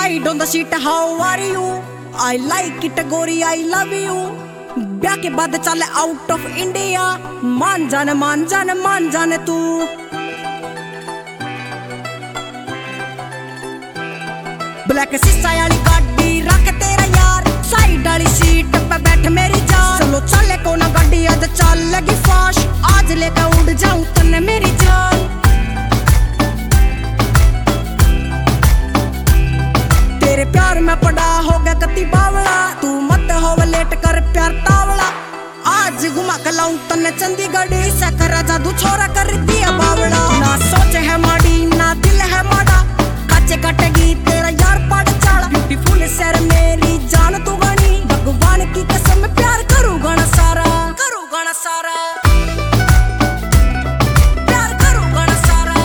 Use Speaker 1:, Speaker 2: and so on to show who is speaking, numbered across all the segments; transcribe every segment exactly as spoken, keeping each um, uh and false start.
Speaker 1: Side on the seat how are you I like it गोरी I love you. ब्याह के बाद चले आउट ऑफ इंडिया, मान जाने मान जाने मान जाने तू। ब्लैक शीशा वाली गाड़ी रख तेरा यार, साइड वाली सीट पे बैठ मेरी जान। चलो चले को ना गाड़ी आज चल लगी फास्ट, आज लेकर उड़ जाऊं तन्ने मेरी जान। तेरे प्यार में पड़ा हो गया कति बावला, तू मत हो लेट कर प्यार तावला। आज घुमा के लाऊं तन्ने चंडीगढ़ से कर जादू छोरा कर दिया बावला। ना सोच है माड़ी ना दिल है माड़ा, काचे कटेगी तेरा यार पड़ चाड़ा। ब्यूटीफुल सर मेरी जान तू गणी, भगवान की कसम प्यार करूं गणा सारा, करूं गणा सारा, प्यार करूं गणा सारा,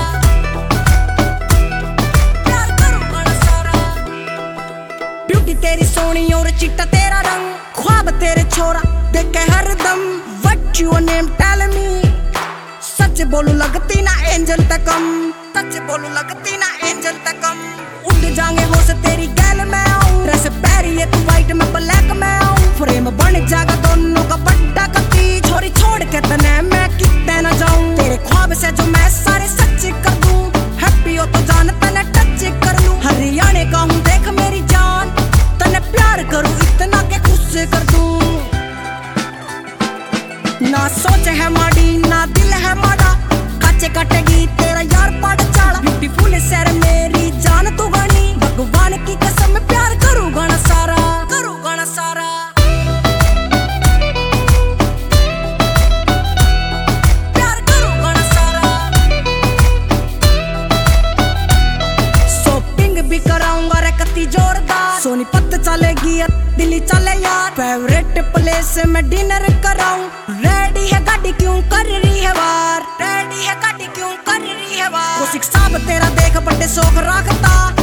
Speaker 1: प्यार करूं गणा सारा। ब्यूटी तेरी सोनी और चिट्टा तेरा रंग, ख्वाब तेरे छोरा देखे हरदम। What your name tell me, सच बोलू लगती ना एंजल तकम, सच बोलू लगती ना एंजल तकम। उड़ जाएंगे होश तेरी गैल में आऊं, ड्रेस पहरी है तू वाइट में ब्लैक में आऊं। फ्रेम बन जाएगा दोनों का बड्डा कती, छोरी छोड़ के तने मैं कितने ना जाऊं। तेरे ख्वाब से जो मैं सारे सच कर दूं, हैप्पी हो तो जान तने टच कर लूं। हरियाणे का हूं देख मेरी जान, तने प्यार करूं इतना के खुश कर दूं। ना सोच है माड़ी ना दिल है माड़ा, काचे कटेगी तेरा यार पड़ चाड़ा। ब्यूटीफुल सर मेरी जान तू गणी, भगवान की कसम प्यार करूं गणा सारा, करूं गणा सारा, प्यार करूं गणा सारा। शॉपिंग भी कराऊंगा रे कति जोरदार, सोनीपत चलेगी दिल्ली चले यार। फेवरेट प्लेस में डिनर कराऊं, रेडी है गाड़ी क्यों कर रही है वार, रेडी है गाड़ी क्यों कर रही है वार। वो शिक्षा तेरा देख बड़े शौक रखता,